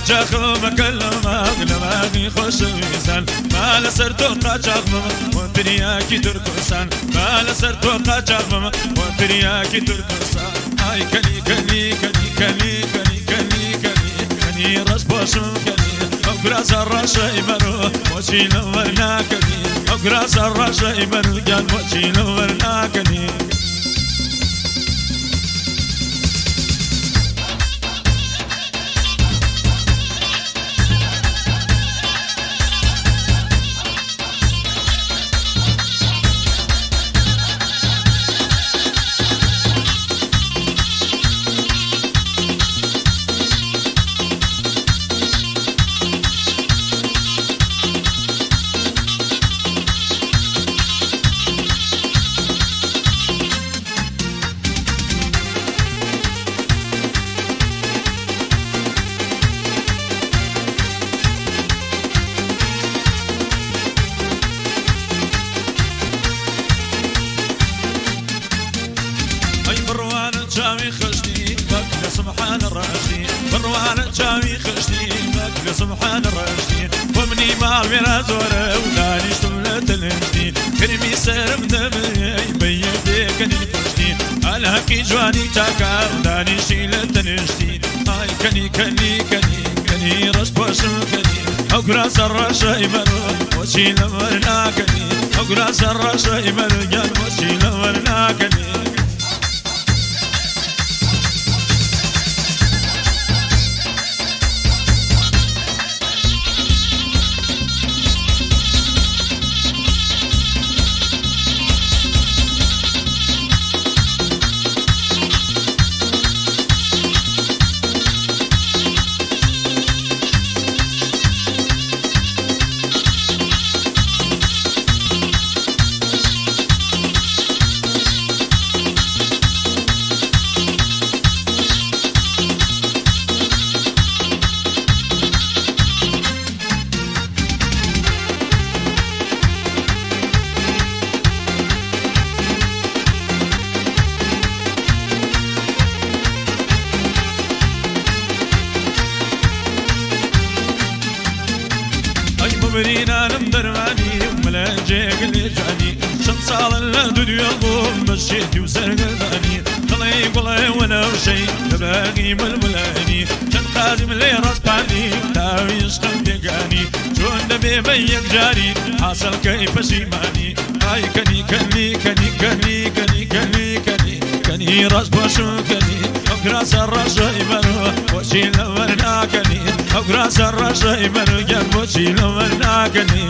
قاچاق مكلم أغلباني خوش ويسان ما لسرتو قاچاق وترياكي تركسان ما لسرتو قاچاق وترياكي تركسان هاي كني كني كني كني كني كني كني كني راس باشم كني أقراص الرشا يمرو وشي نورنا كني أقراص الرشا يمرو جان وشي نورنا كني جاوي خشتي بك سبحان الراشدي بروان جاوي خشتي بك سبحان الراشدي ومني ما بينا زوره ولاني شملة الهندي كرمي سرم دمي بيدي كني خشتي الهكي جواني تاكا ولاني شيلة تنشتي هاي كني كني كني كني رش باشم كني أقراص الرشا يمرو وشيل مرنا كني أقراص الرشا يمرو جان وشيل مرنا كني مرينا نمدرماني وملاجيق اللي جاني شمصال الدنيا قوم مشيتي وسرقداني طلعي قلعي وانا وشي تباقي ململاني كان قادم لي راسباني داوي يشقل بيقاني شون نبي بيك جاري حاصل كيف شيماني هاي كني كني كني كني كني كني كني كني راس باشو كني أقراص الرشا يمرو وشي لورنا كني أقراص الرشا يمرو جان وشي لورنا كني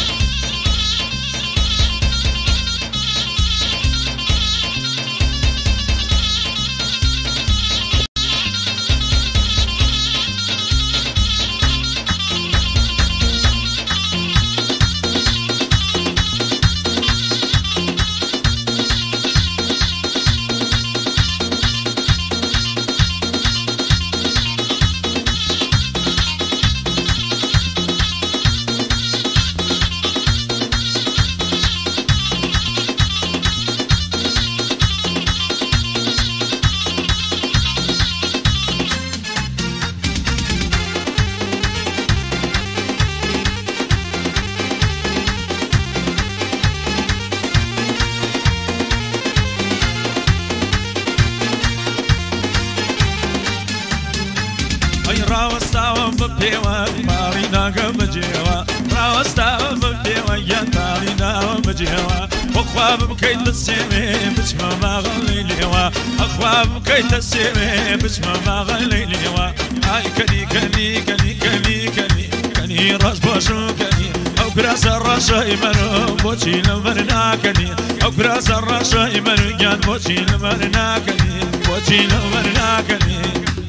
راوستاوم ببيوا مارينا كمجيوا راوستاوم ببيوا يا مارينا ومجيوا أخواب بكيت السيمي بسمة ما غلي ليوا أخواب بكيت السيمي بسمة ما غلي ليوا هاي كني كني كني كني كني كني راس باشو كني أو براس الرشا يمرو بوشي لمرنا كني أو براس الرشا يمرو جان بوشي لمرنا كني بوشي لمرنا كني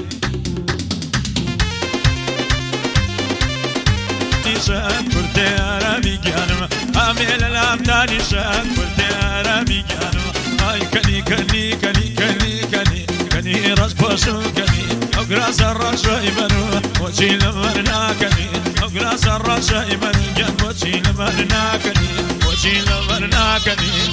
شان كرتي عربي جانم عامل الأمداني شان كرتي عربي جانم هاي كني كني كني كني كني كني راس باشو كني أقراص الرشا يمرو وشي لمرنا كني أقراص الرشا يمرو جان وشي لمرنا كني وشي لمرنا كني